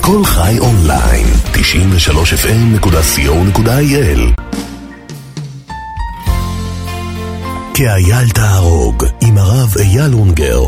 כל חי אונליין, 93fm.co.il. כאייל תהרוג עם הרב אייל אונגר.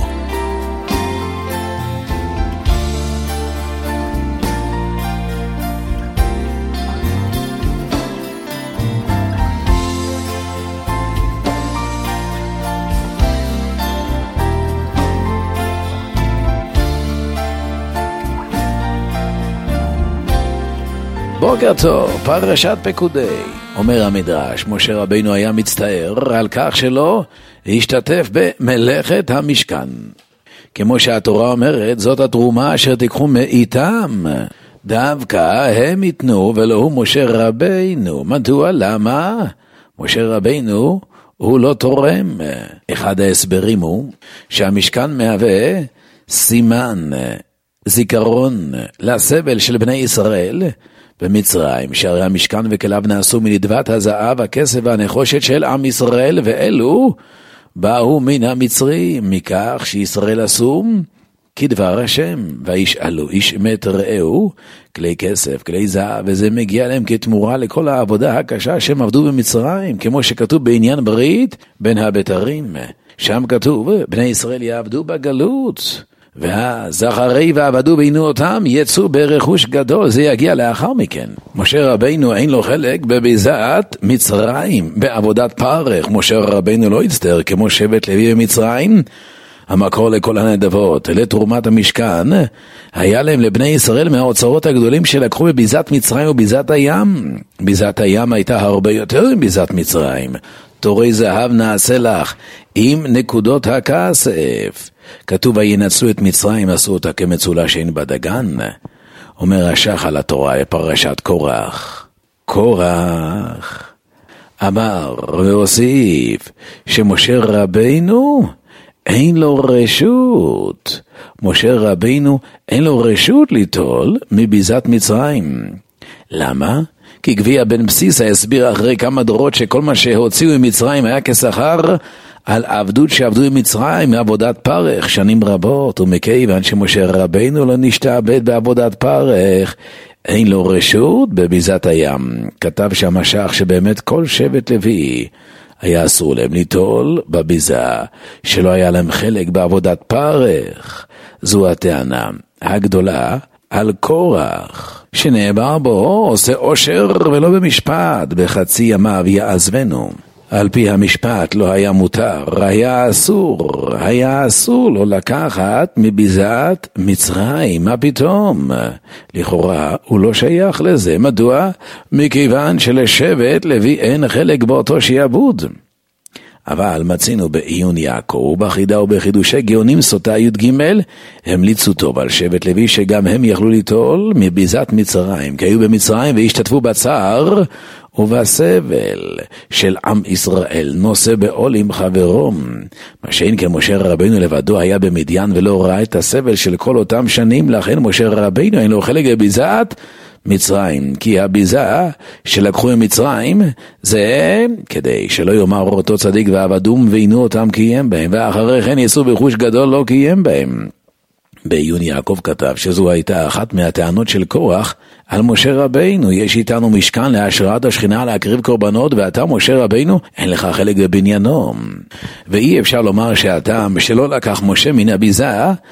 בוקר טוב, פרשת פקודי. אומר המדרש, משה רבינו היה מצטער על כך שלא השתתף במלאכת המשכן. כמו שהתורה אומרת, זאת התרומה אשר תיקחו מאיתם. דווקא הם יתנו ולא הוא משה רבינו. מדוע? למה? משה רבינו הוא לא תורם. אחד ההסברים הוא שהמשכן מהווה סימן, זיכרון לסבל של בני ישראל במצרים, שהרי המשכן וכליו נעשו מנדבת הזהב, הכסף והנחושת של עם ישראל, ואלו באו מן המצרים, מכך שישראל עשו כדבר השם, וישאלו איש מת רעהו כלי כסף, כלי זהב, וזה מגיע להם כתמורה לכל העבודה הקשה שהם עבדו במצרים, כמו שכתוב בעניין ברית בין הבתרים, שם כתוב בני ישראל יעבדו בגלות, והזכרי ועבדו בעינו אותם יצאו ברכוש גדול. זה יגיע לאחר מכן. משה רבינו אין לו חלק בביזת מצרים, בעבודת פרך. משה רבינו לא הצטער כמו שבט לוי במצרים. המקור לכל הנדבות, לתרומת המשכן, היה להם לבני ישראל מהאוצרות הגדולים שלקחו בביזת מצרים וביזת הים. ביזת הים הייתה הרבה יותר מביזת מצרים. תורי זהב נעשה לך עם נקודות הכסף. כתוב וינצלו את מצרים, עשו אותה כמצולה שאין בדגן. אומר השח על התורה בפרשת קורח. קורח אמר והוסיף שמשה רבינו אין לו רשות. משה רבינו אין לו רשות ליטול מביזת מצרים. למה? כי גביע בן בסיסה הסביר אחרי כמה דורות שכל מה שהוציאו ממצרים היה כשכר על עבדות שעבדו במצרים מעבודת פרך שנים רבות, ומכיוון שמשה רבינו לא נשתעבד בעבודת פרך, אין לו רשות בביזת הים. כתב שם השח שבאמת כל שבט לוי היה אסור להם ליטול בביזה, שלא היה להם חלק בעבודת פרך. זו הטענה הגדולה על קורח, שנאמר בו עושה עושר ולא במשפט, בחצי ימיו יעזבנו. על פי המשפט לא היה מותר, היה אסור לו לקחת מביזת מצרים. מה פתאום? לכאורה הוא לא שייך לזה. מדוע? מכיוון שלשבט לוי אין חלק באותו שיעבוד. אבל מצינו בעיון יעקב, בחידה ובחידושי גאונים סוטה י"ג, המליצו טוב על שבט לוי שגם הם יכלו ליטול מביזת מצרים, כי היו במצרים והשתתפו בצער ובסבל של עם ישראל, נושא בעול עם חברום. מה שאין כן משה רבינו לבדו היה במדיין ולא ראה את הסבל של כל אותם שנים, לכן משה רבינו אין לו חלק בביזת מצרים, כי הביזה שלקחו ממצרים זה כדי שלא יאמר אותו צדיק ועבדום ועינו אותם קיים בהם, ואחרי כן יסו בחוש גדול לא קיים בהם. בעיון יעקב כתב שזו הייתה אחת מהטענות של קורח על משה רבינו. יש איתנו משכן להשראת השכינה להקריב קורבנות, ואתה משה רבינו אין לך חלק בבניינו. ואי אפשר לומר שהטעם שלא לקח משה מן הביזה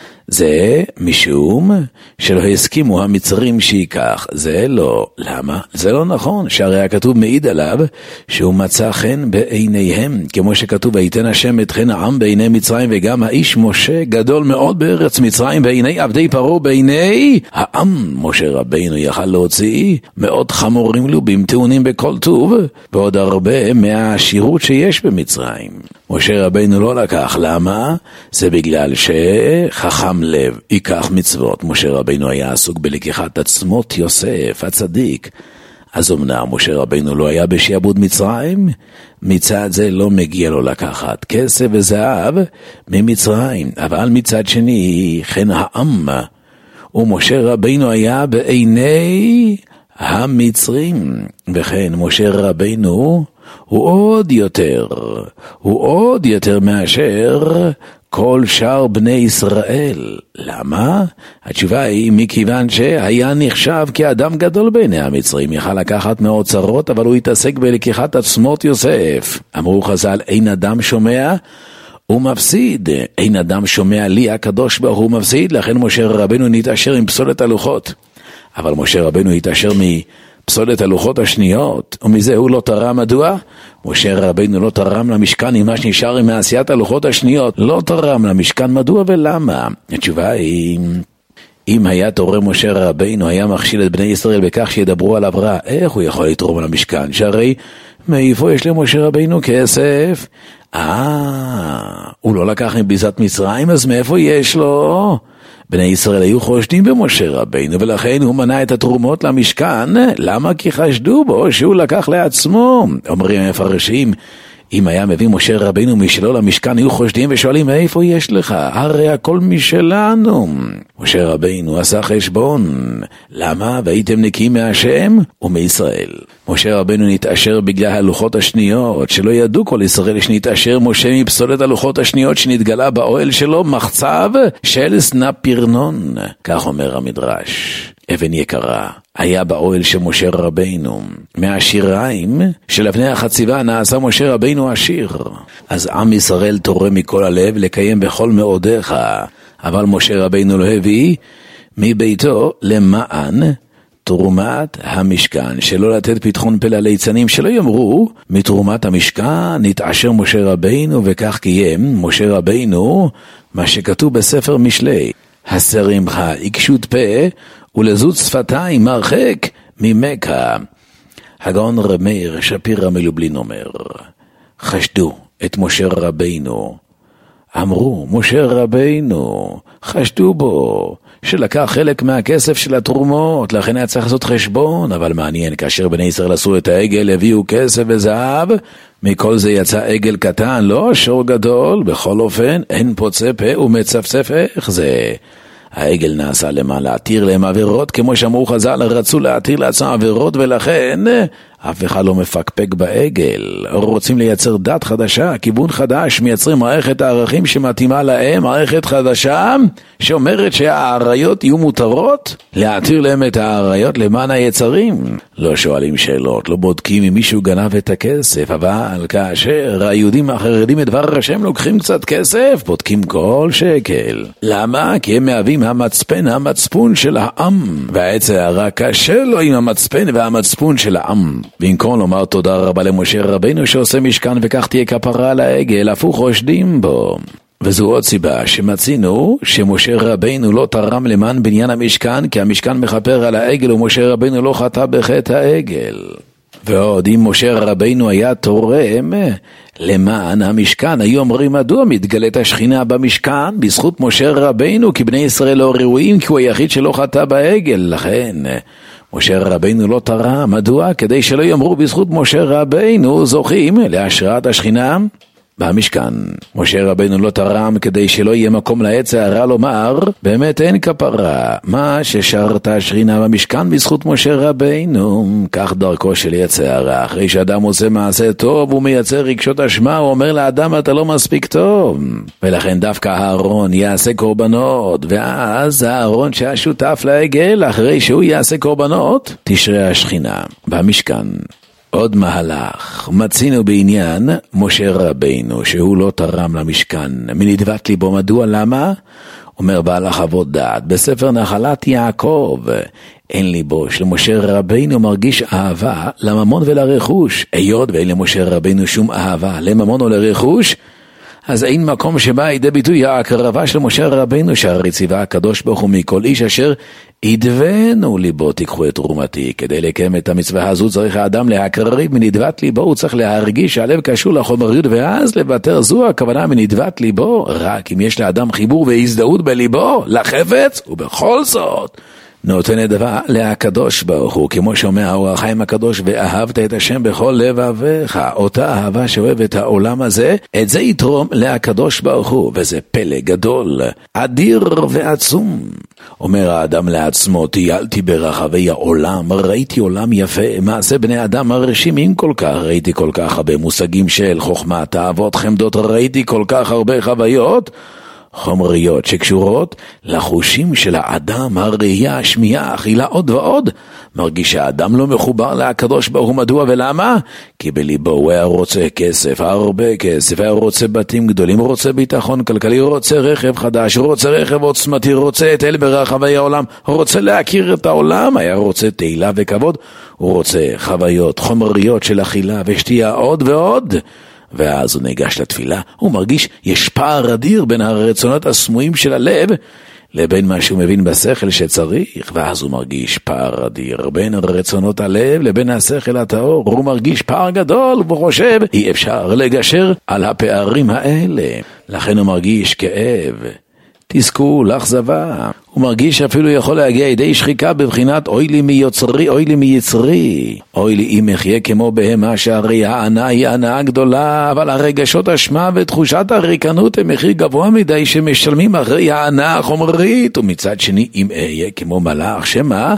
זה משום שלא הסכימו המצרים שיקח. זה לא. למה? זה לא נכון. שהרי הכתוב מעיד עליו שהוא מצא חן בעיניהם, כמו שכתוב ויתן השם את חן העם בעיני מצרים, וגם האיש משה גדול מאוד בארץ מצרים בעיני עבדי פרעה, בעיני העם. משה רבינו יכל להוציא מאות חמורים לובים טעונים בכל טוב, ועוד הרבה מהעשירות שיש במצרים. משה רבינו לא לקח. למה? זה בגלל שחכם לב ייקח מצוות. משה רבינו היה עסוק בלקיחת עצמות יוסף הצדיק. אז אמנם משה רבינו לא היה בשעבוד מצרים, מצד זה לא מגיע לו לקחת כסף וזהב ממצרים, אבל מצד שני כן העם, ומשה רבינו היה בעיני המצרים, וכן משה רבינו הוא עוד יותר מאשר כל שאר בני ישראל. למה? התשובה היא מכיוון שהיה נחשב כאדם גדול בעיני המצרים, יכל לקחת מאוצרות, אבל הוא התעסק בלקיחת עצמות יוסף. אמרו חז"ל, אין אדם שומע הוא מפסיד, אין אדם שומע לי הקדוש ברוך הוא מפסיד, לכן משה רבנו נתעשר עם פסולת הלוחות. אבל משה רבנו התעשר מפסולת הלוחות השניות, ומזה הוא לא תרם. מדוע? משה רבנו לא תרם למשכן עם מה שנשאר עם מעשיית הלוחות השניות, לא תרם למשכן. מדוע ולמה? התשובה היא, אם היה תורם משה רבנו, היה מכשיל את בני ישראל בכך שידברו עליו רע, איך הוא יכול לתרום למשכן? שהרי מאיפה יש למשה רבנו כסף? הוא לא לקח מביזת מצרים, אז מאיפה יש לו? בני ישראל היו חושדים במשה רבנו, ולכן הוא מנע את התרומות למשכן. למה? כי חשדו בו שהוא לקח לעצמו. אומרים המפרשים, אם היה מביא משה רבנו משלו למשכן, היו חושדים ושואלים, איפה יש לך? הרי הכל משלנו. משה רבנו עשה חשבון. למה? והייתם נקיים מהשם ומישראל. משה רבנו נתעשר בגלל הלוחות השניות, שלא ידעו כל ישראל שנתעשר משה מפסולת הלוחות השניות שנתגלה באוהל שלו, מחצב של סנא פרנון. כך אומר המדרש. אבן יקרה היה באוהל של משה רבנו. מהשיריים של אבני החציבה נעשה משה רבנו עשיר. אז עם ישראל תורם מכל הלב לקיים בכל מאודיך, אבל משה רבנו לא הביא מביתו למען תרומת המשכן, שלא לתת פתחון פה לליצנים, שלא יאמרו מתרומת המשכן נתעשר משה רבנו, וכך קיים משה רבנו מה שכתוב בספר משלי, הסר עמך עיקשות פה ולזות שפתיים מרחק ממכה. הגאון רב מאיר שפירא מלובלין אומר, חשדו את משה רבנו, אמרו משה רבנו, חשדו בו שלקח חלק מהכסף של התרומות, לכן היה צריך לעשות חשבון. אבל מעניין, כאשר בני ישראל עשו את העגל, הביאו כסף וזהב, מכל זה יצא עגל קטן, לא שור גדול. בכל אופן, אין פוצה פה ומצפצף. איך זה? העגל נעשה למה? להתיר להם עבירות, כמו שאמרו חז"ל, רצו להתיר לעצמם עבירות, ולכן אף אחד לא מפקפק בעגל. רוצים לייצר דת חדשה, כיוון חדש, מייצרים מערכת הערכים שמתאימה להם, מערכת חדשה שאומרת שהעריות יהיו מותרות, להתיר להם את העריות למען היצרים. לא שואלים שאלות, לא בודקים אם מישהו גנב את הכסף, אבל כאשר היהודים החרדים את דבר השם לוקחים קצת כסף, בודקים כל שקל. למה? כי הם מהווים המצפון של העם, והעץ הרע קשה לו עם המצפן והמצפון של העם. במקום לומר תודה רבה למשה רבנו שעושה משכן וכך תהיה כפרה על העגל, הפוך חושדים בו. וזו עוד סיבה שמצינו שמשה רבנו לא תרם למען בניין המשכן, כי המשכן מחפר על העגל ומשה רבנו לא חטא בחטא העגל. ועוד אם משה רבנו היה תורם למען המשכן, היו אומרים מדוע מתגלית השכינה במשכן? בזכות משה רבנו, כי בני ישראל לא ראויים, כי הוא היחיד שלא חטא בעגל. לכן משה רבנו לא תרם. מדוע? כדי שלא יאמרו בזכות משה רבנו זוכים להשראת השכינה במשכן. משה רבנו לא תרם כדי שלא יהיה מקום לעץ הרע לומר באמת אין כפרה, מה ששרת השכינה במשכן בזכות משה רבנו. כך דרכו של עץ הרע, אחרי שאדם עושה מעשה טוב הוא מייצר רגשות אשמה, הוא אומר לאדם אתה לא מספיק טוב, ולכן דווקא הארון יעשה קורבנות, ואז הארון שהשותף לעגל, אחרי שהוא יעשה קורבנות תשרה השכינה במשכן. עוד מהלך מצינו בעניין משה רבנו שהוא לא תרם למשכן מנדבת ליבו. מדוע? למה? אומר בעל החוות דעת בספר נחלת יעקב, אין ליבו של משה רבנו מרגיש אהבה לממון ולרכוש. היות ואין למשה רבנו שום אהבה לממון או לרכוש, אז אין מקום שבא לידי ביטוי ההקרבה של משה רבנו, שהרי ציווה הקדוש ברוך הוא מכל איש אשר ידבנו ליבו תיקחו את תרומתי. כדי לקיים את המצווה הזו צריך האדם להקריב מנדבת ליבו, הוא צריך להרגיש שהלב קשור לחומריות ואז לוותר. זו הכוונה מנדבת ליבו. רק אם יש לאדם חיבור והזדהות בליבו לחפץ, ובכל זאת נותן דבר להקדוש ברוך הוא, כמו שאומר האור החיים הקדוש, ואהבת את השם בכל לבביך. אותה אהבה שאוהב את העולם הזה, את זה יתרום להקדוש ברוך הוא, וזה פלא גדול, אדיר ועצום. אומר האדם לעצמו, טיילתי ברחבי העולם, ראיתי עולם יפה, מעשה בני אדם מרשימים כל כך, ראיתי כל כך הרבה מושגים של חוכמה, תאוות, חמדות, ראיתי כל כך הרבה חוויות, חומריות שקשורות לחושים של האדם, הראייה, השמיעה, אכילה, עוד ועוד. מרגיש שהאדם לא מחובר לקדוש ברוך הוא. מדוע ולמה? כי בליבו הוא היה רוצה כסף, הרבה כסף, היה רוצה בתים גדולים, רוצה ביטחון כלכלי, רוצה רכב חדש, רוצה רכב עוצמתי, רוצה את אל ברחבי העולם, רוצה להכיר את העולם, היה רוצה תהילה וכבוד, הוא רוצה חוויות חומריות של אכילה ושתייה, עוד ועוד. ואז הוא ניגש לתפילה, הוא מרגיש יש פער אדיר בין הרצונות הסמויים של הלב לבין מה שהוא מבין בשכל שצריך, ואז הוא מרגיש פער אדיר בין רצונות הלב לבין השכל הטהור. הוא מרגיש פער גדול והוא חושב אי אפשר לגשר על הפערים האלה, לכן הוא מרגיש כאב, תסכול, אכזבה. הוא מרגיש אפילו יכול להגיע ידי שחיקה בבחינת אוי לי מיוצרי, אוי לי מיצרי, אוי לי אם אחיה כמו בהמה, שהרי הענה היא הנאה גדולה, אבל הרגשות אשמה ותחושת הריקנות הם מחיר גבוה מדי שמשלמים אחרי הענה החומרית. ומצד שני אם אהיה כמו מלאך, שמה?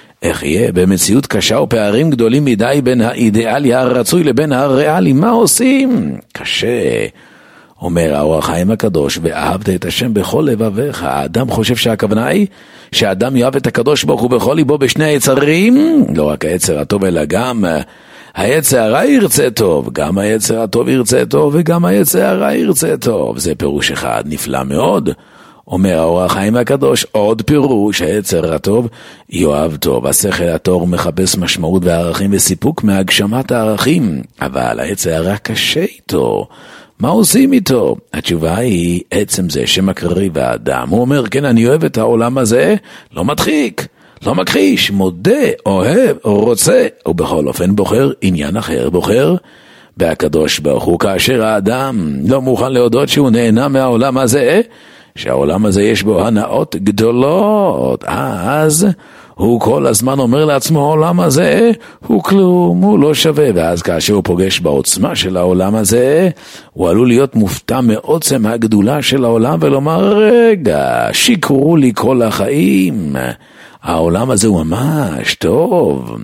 אחיה במציאות קשה ופערים גדולים מדי בין האידיאלי הרצוי לבין הריאלי. מה עושים? קשה. אומר האור החיים הקדוש, ואהבת את השם בכל לבביך. האדם חושב שהכוונה היא שהאדם יאהב את הקדוש ברוך הוא בכל ליבו בשני היצרים, לא רק היצר הטוב אלא גם היצר הרע ירצה טוב, גם היצר הטוב ירצה טוב וגם היצר הרע ירצה טוב. זה פירוש אחד נפלא מאוד. אומר האור החיים הקדוש, עוד פירוש, היצר הטוב יאהב טוב, השכל הטוב מחפש משמעות וערכים וסיפוק מהגשמת הערכים, אבל היצר הרע קשה איתו. מה עושים איתו? התשובה היא עצם זה שמקריב האדם. הוא אומר, כן, אני אוהב את העולם הזה, לא מדחיק, לא מכחיש, מודה, אוהב, רוצה, ובכל אופן בוחר עניין אחר, בוחר בהקדוש ברוך הוא. כאשר האדם לא מוכן להודות שהוא נהנה מהעולם הזה, שהעולם הזה יש בו הנאות גדולות, אז הוא כל הזמן אומר לעצמו, העולם הזה הוא כלום, הוא לא שווה. ואז כאשר הוא פוגש בעוצמה של העולם הזה, הוא עלול להיות מופתע מעוצם הגדולה של העולם ולומר, רגע, שיקרו לי כל החיים, העולם הזה הוא ממש טוב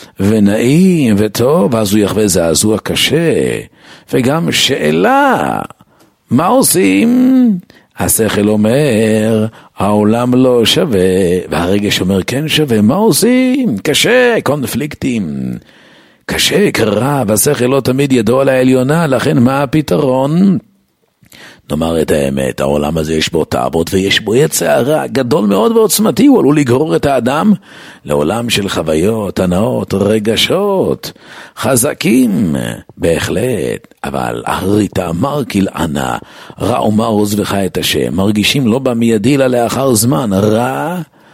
ונעים וטוב. אז הוא יחווה זעזוע קשה. וגם שאלה, מה עושים? השכל אומר, העולם לא שווה, והרגש אומר, כן שווה. מה עושים? קשה, קונפליקטים. קשה, קרה, והשכל לא תמיד ידוע לעליונה, לכן מה הפתרון? נאמר את האמת, העולם הזה יש בו תאוות ויש בו יצר הרע גדול מאוד ועוצמתי, הוא עלול לגרור את האדם לעולם של חוויות, הנאות, רגשות, חזקים, בהחלט, אבל הריתה אמר כלענה, רע ומר עוזבך את השם, מרגישים לא במיידי אלא לאחר זמן, רע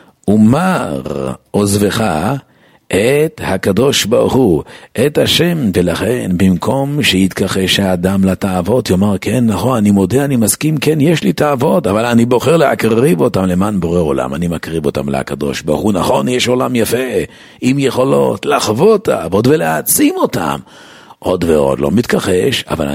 ומר עוזבך את הקדוש ברוך הוא, את השם. ולכן במקום שיתכחש האדם לתאוות, יאמר כן נכון, אני מודה, אני מסכים, כן יש לי תאוות, אבל אני בוחר להקריב אותם למען בורא עולם, אני מקריב אותם לקדוש ברוך הוא. נכון, יש עולם יפה עם יכולות לחוות תאוות ולהעצים אותם עוד ועוד, לא מתכחש, אבל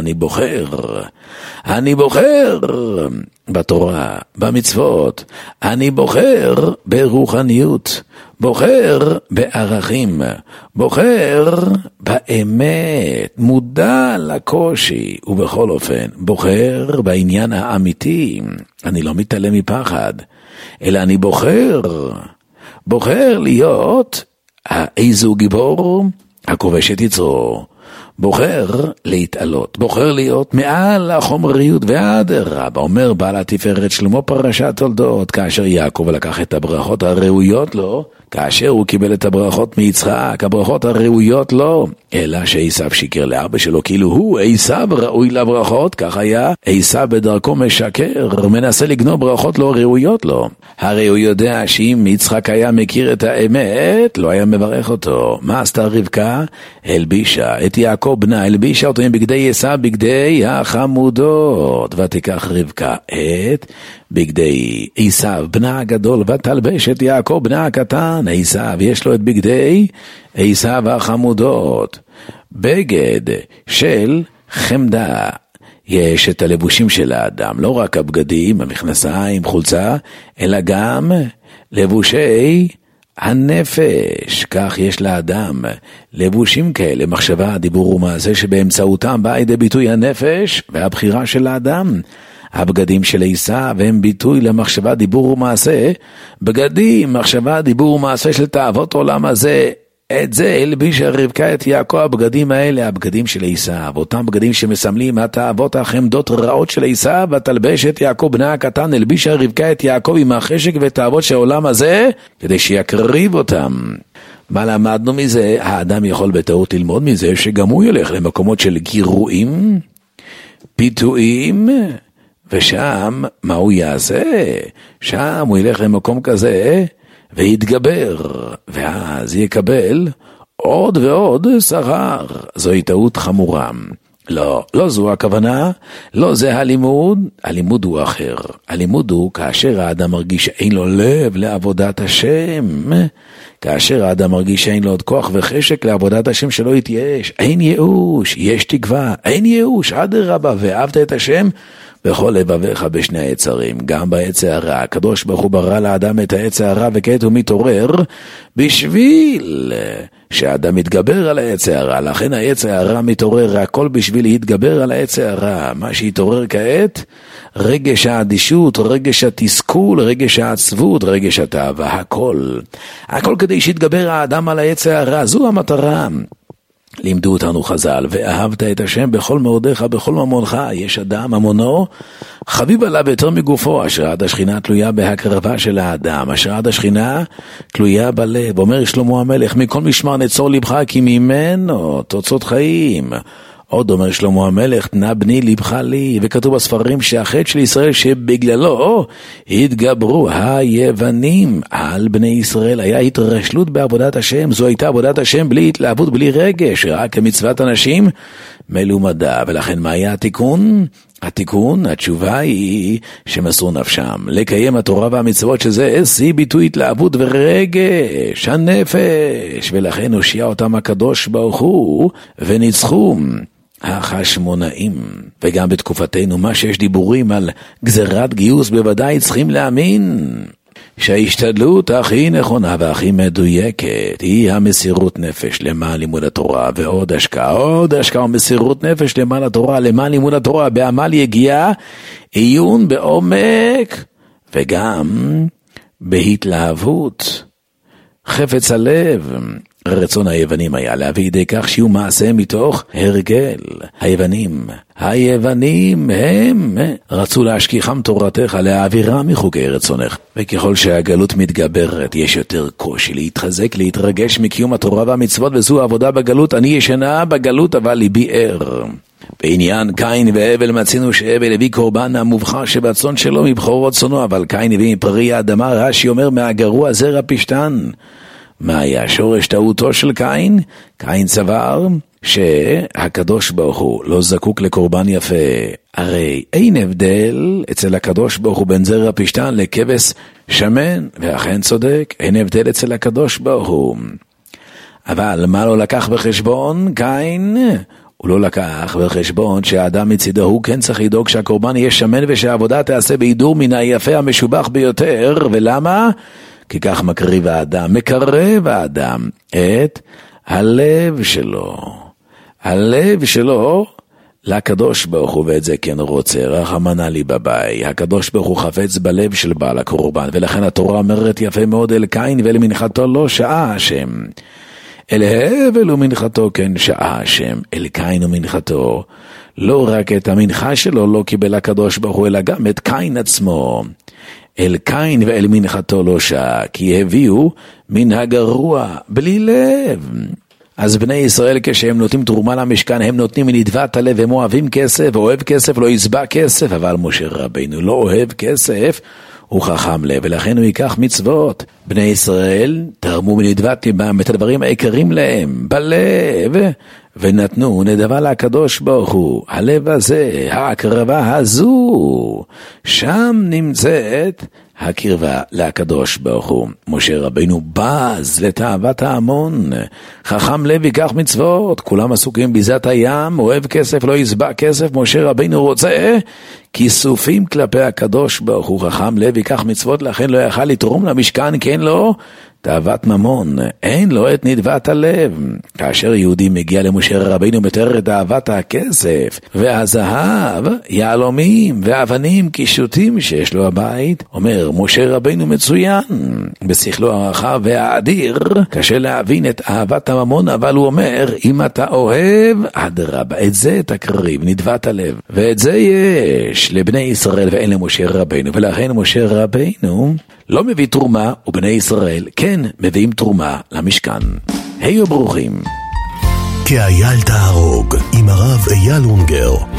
אני בוחר בתורה, במצוות, אני בוחר ברוחניות, בוחר בערכים, בוחר באמת, מודע לקושי, ובכל אופן בוחר בעניין האמיתי. אני לא מתעלם מפחד, אלא אני בוחר להיות איזו גיבור הכובש את יצרו, בוחר להתעלות, בוחר להיות מעל החומריות והאדרבה. אומר בעל התפארת שלמה פרשת תולדות, כאשר יעקב לקח את הברכות הראויות לו, כאשר הוא קיבל את הברכות מיצחק, הברכות הראויות לו, אלא שעשיו שיקר לאבא שלו, כאילו הוא עשיו ראוי לברכות, כך היה עשיו בדרכו משקר, מנסה לגנוב ברכות לא ראויות לו. הרי הוא יודע שאם יצחק היה מכיר את האמת, לא היה מברך אותו. מה עשתה רבקה? הלבישה את יעקב בנה, הלבישה אותו עם בגדי עשיו, בגדי החמודות, ותיקח רבקה את בגדי עשיו בנה הגדול, ותלבש את יעקב בנה הקטן. עשיו יש לו את בגדי עשיו החמודות, בגד של חמדה. יש את הלבושים של האדם, לא רק הבגדים, המכנסיים, חולצה, אלא גם לבושי הנפש. כך יש לאדם לבושים כאלה, מחשבה, דיבור ומעשה, שבאמצעותם באה לידי ביטוי הנפש והבחירה של האדם. הבגדים של עשיו הם ביטוי למחשבה, דיבור ומעשה. בגדים, מחשבה, דיבור ומעשה של תאוות עולם הזה. את זה הלבישה רבקה את יעקב, הבגדים האלה, הבגדים של עשיו, אותם בגדים שמסמלים התאוות החמדות רעות של עשיו, ותלבש את יעקב בנה הקטן, הלבישה רבקה את יעקב עם החשק ותאוות של העולם הזה, כדי שיקריב אותם. מה למדנו מזה? האדם יכול בטעות ללמוד מזה שגם הוא ילך למקומות של גירויים, פיתויים, ושם מה הוא יעשה? שם הוא ילך למקום כזה ויתגבר, ואז יקבל עוד ועוד שכר. זוהי טעות חמורה. לא זו הכוונה, לא זה הלימוד. הלימוד הוא אחר. הלימוד הוא כאשר האדם מרגיש שאין לו לב לעבודת השם, כאשר האדם מרגיש שאין לו עוד כוח וחשק לעבודת השם, שלא יתייאש. אין ייאוש, יש תקווה. אין ייאוש, אדרבה, ואהבת את השם בכל לבביך בשני היצרים, גם בעץ הרע. הקדוש ברוך הוא ברא לאדם את העץ הרע, וכעת הוא מתעורר בשביל שהאדם מתגבר על העץ הרע. לכן העץ הרע מתעורר, הכל בשביל להתגבר על העץ הרע. מה שהתעורר כעת, רגש האדישות, רגש התסכול, רגש העצבות, רגש התאווה, הכל כדי שיתגבר האדם על העץ הרע. זו המטרה. לימדו אותנו חז"ל, ואהבת את השם בכל מאודיך, בכל ממונך. יש אדם, ממונו חביב עליו יותר מגופו. השראת השכינה תלויה בהקרבה של האדם, השראת השכינה תלויה בלב. אומר שלמה המלך, מכל משמר נצור לבך, כי ממנו תוצאות חיים. עוד אומר שלמה המלך, תנה בני לבך לי. וכתוב בספרים שהחטא של ישראל שבגללו התגברו היוונים על בני ישראל, היה התרשלות בעבודת השם. זו הייתה עבודת השם בלי התלהבות, בלי רגש, רק כמצוות אנשים מלומדה. ולכן מה היה התיקון? התשובה היא שמסרו נפשם לקיים התורה והמצוות, שזה שיא ביטוי התלהבות ורגש הנפש. ולכן הושיע אותם הקדוש ברוך הוא וניצחו החשמונאים. וגם בתקופתנו, מה שיש דיבורים על גזירת גיוס, בוודאי צריכים להאמין שההשתדלות הכי נכונה והכי מדויקת היא המסירות נפש למען לימוד התורה, ועוד השקעה ומסירות נפש למען התורה, למען לימוד התורה, בעמל יגיעה, עיון בעומק, וגם בהתלהבות, חפץ הלב. רצון היוונים היה להביא ידי כך שיהיו מעשה מתוך הרגל. היוונים הם רצו להשכיחם תורתך, להעבירה מחוקי רצונך. וככל שהגלות מתגברת, יש יותר קושי להתחזק, להתרגש מקיום התורה והמצוות, וזו העבודה בגלות. אני ישנה בגלות, אבל ליבי ער. בעניין קין והבל מצינו שהבל הביא קורבן המובחר שבצאן שלו מבכור רצונו, אבל קין הביא מפרי האדמה. רש"י אומר, מהגרוע זרע פשתן. מה היה שורש טעותו של קין? קין סבר שהקדוש ברוך הוא לא זקוק לקורבן יפה. הרי אין הבדל אצל הקדוש ברוך הוא בין זרע פשתן לכבש שמן, ואכן צודק, אין הבדל אצל הקדוש ברוך הוא. אבל מה לא לקח בחשבון קין? הוא לא לקח בחשבון שהאדם מצידו הוא כן צריך לדאוג שהקורבן יהיה שמן, ושהעבודה תעשה בהידור מן היפה המשובח ביותר. ולמה? כי כך מקרב האדם את הלב שלו לקדוש ברוך הוא, ואת זה כן רוצה. רחמנא ליבאי, הקדוש ברוך הוא חפץ בלב של בעל הקורבן. ולכן התורה אומרת יפה מאוד, אל קין ואל מנחתו לא שעה השם, אל הבל ומנחתו כן שעה השם. אל קין ומנחתו, לא רק את המנחה שלו לא קיבל הקדוש ברוך הוא, אלא גם את קין עצמו. אל קין ואל מנחתו לא שעה, כי הביאו מן הגרוע בלי לב. אז בני ישראל כשהם נותנים תרומה למשכן, הם נותנים מנדבת הלב, הם אוהבים כסף, אוהב כסף לא יסבע כסף. אבל משה רבינו לא אוהב כסף, הוא חכם לב, ולכן הוא ייקח מצוות. בני ישראל תרמו מנדבת ליבם את הדברים העיקרים להם בלב, ונתנו נדבה לקדוש ברוך הוא. הלב הזה, ההקרבה הזו, שם נמצאת הקרבה לקדוש ברוך הוא. משה רבינו בז לתאוות ההמון, חכם לב ייקח מצוות. כולם עסוקים ביזת הים, אוהב כסף לא יסבע כסף. משה רבינו רוצה כיסופים כלפי הקדוש ברוך הוא, חכם לב ייקח מצוות. לכן לא יכל לתרום למשכן, כן לא תאוות ממון, אין לו את נדבת הלב. כאשר יהודי מגיע למשה רבינו מתאר את תאוות הכסף והזהב, יהלומים ואבנים קישוטים שיש לו הבית, אומר משה רבינו מצוין, בשכלו הרחב והאדיר, קשה להבין את אהבת הממון, אבל הוא אומר, אם אתה אוהב, אדרבה, את זה תקריב, נדבת הלב. ואת זה יש לבני ישראל ואין למשה רבינו, ולכן משה רבינו לא מביא תרומה, ובני ישראל כן מביאים תרומה למשכן. היו ברוכים. כאייל תהרוג עם הרב אייל אונגר.